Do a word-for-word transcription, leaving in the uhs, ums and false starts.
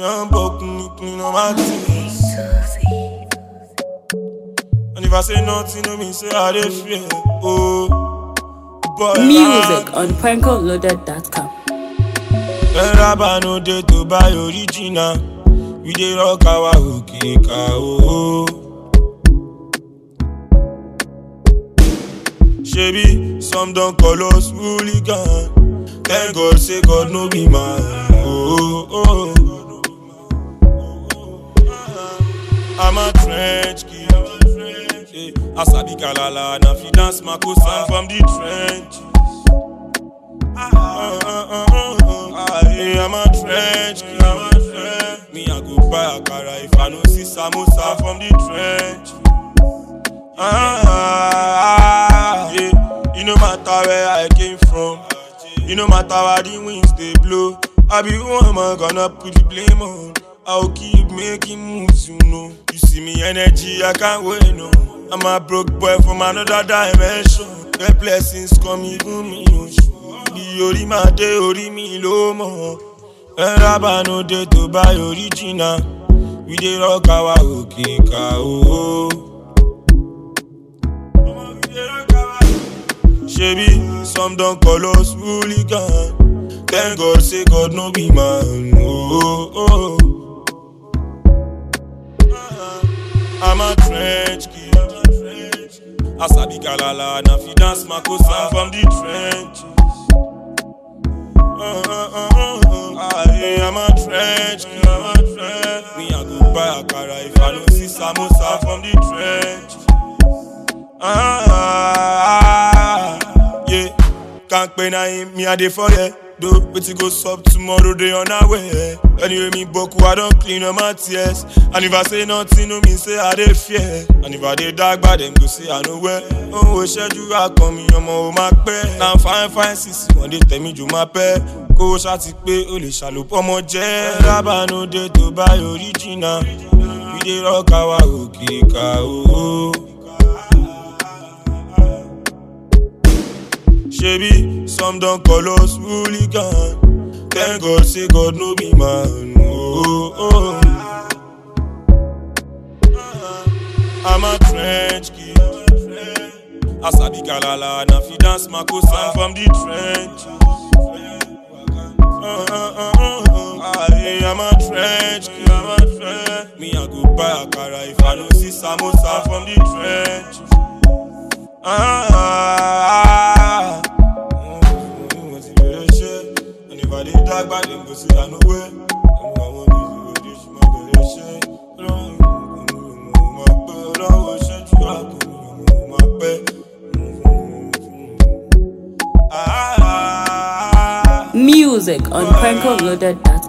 I'm broken, clean on my teeth. And if I say nothing, no mean say I dey fear. Oh, boy, Music on Pranko Loaded dot com. Rabba no dey to buy original. We dey rock our okay oh. Shebi, some don't call us hooligan. Thank God, say God no be man. Oh, oh, oh. I'm a trench kid. Asabi Kalala, na fi dance Makosan from the trench. Uh, uh, uh, uh, uh. I'm a trench kid. Me, I go buy a Akara if I no see samosa from the trench. Ah, yeah. You no matter where I came from. You no matter where the winds they blow. I be one man gonna put the blame on. I'll keep making moves, you know. You see me energy, I can't wait, no. I'm a broke boy from another dimension. The blessings come even me, no. The ori ma de ori mi lo mo. Rabba no dey to buy original. We dey rock our okay oh. Shebi, some don't call us hooligan. Thank God, say God no be man. Oh, oh. I'm a trench kid. Asabi Kalala, na fi dance Makosan from the trench. Uh, uh, uh, uh, uh. I'm a trench kid. Me, I go buy a Akara if I don't see samosa from the trench. Ah, yeah. Can't pay na him, me a dey for ya. Do, but you go sub tomorrow, they on our way. Anyway, me boku, I don't clean up my tears. And if I say nothing, no mean say I dey fear. And if I dey dark, but them go say I know where. Oh, we said you are coming, I'm on my pay. Now fine, fine, sis, one day tell me you my pay. Go shati pay, only shallow for my jet. Rabba no dey to buy original. We dey rock our okay oh. Shebi, some don't call us hooligan. Thank God, say God no be man. Oh, oh. I'm a trench kid. Asabi Kalala, na fi dance Makosan from the trench. Uh, uh, uh, uh, uh. I'm a trench kid. Me, I go buy a Akara if I don't see samosa from the trench. Ah, and if I did dark, but them go see I know where. Music on Pranko Loaded dot com.